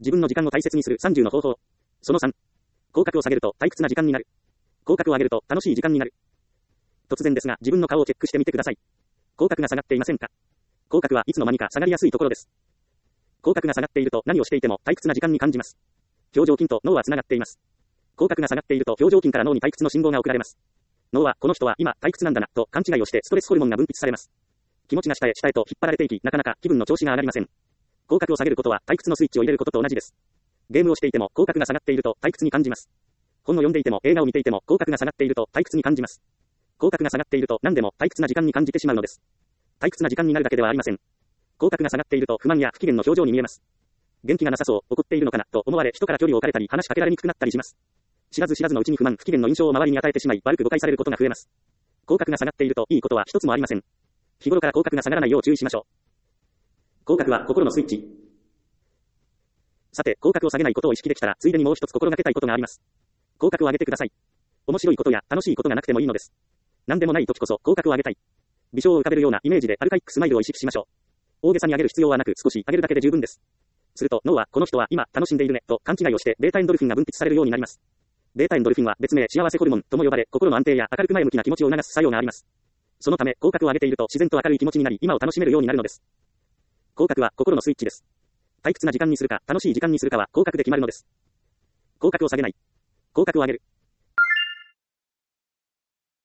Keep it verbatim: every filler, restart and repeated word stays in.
自分の時間を大切にするさんじゅうの方法。そのさん。口角を下げると退屈な時間になる。口角を上げると楽しい時間になる。突然ですが、自分の顔をチェックしてみてください。口角が下がっていませんか？口角はいつの間にか下がりやすいところです。口角が下がっていると何をしていても退屈な時間に感じます。表情筋と脳はつながっています。口角が下がっていると表情筋から脳に退屈の信号が送られます。脳はこの人は今退屈なんだなと勘違いをしてストレスホルモンが分泌されます。気持ちが下へ下へと引っ張られていき、なかなか気分の調子が上がりません。口角を下げることは退屈のスイッチを入れることと同じです。ゲームをしていても口角が下がっていると退屈に感じます。本を読んでいても映画を見ていても口角が下がっていると退屈に感じます。口角が下がっていると何でも退屈な時間に感じてしまうのです。退屈な時間になるだけではありません。口角が下がっていると不満や不機嫌の表情に見えます。元気がなさそう、怒っているのかなと思われ人から距離を置かれたり話しかけられにくくなったりします。知らず知らずのうちに不満不機嫌の印象を周りに与えてしまい悪く誤解されることが増えます。口角が下がっているといいことは一つもありません。日頃から口角が下がらないよう注意しましょう。口角は心のスイッチ。さて、口角を下げないことを意識できたら、ついでにもう一つ心がけたいことがあります。口角を上げてください。面白いことや楽しいことがなくてもいいのです。何でもない時こそ口角を上げたい。微笑を浮かべるようなイメージでアルカイックスマイルを意識しましょう。大げさに上げる必要はなく少し上げるだけで十分です。すると脳はこの人は今楽しんでいるねと勘違いをしてベータエンドルフィンが分泌されるようになります。ベータエンドルフィンは別名幸せホルモンとも呼ばれ心の安定や明るく前向きな気持ちを促す作用があります。そのため口角を上げていると自然と明るい気持ちになり今を楽しめるようになるのです。口角は心のスイッチです。退屈な時間にするか楽しい時間にするかは口角で決まるのです。口角を下げない。口角を上げる。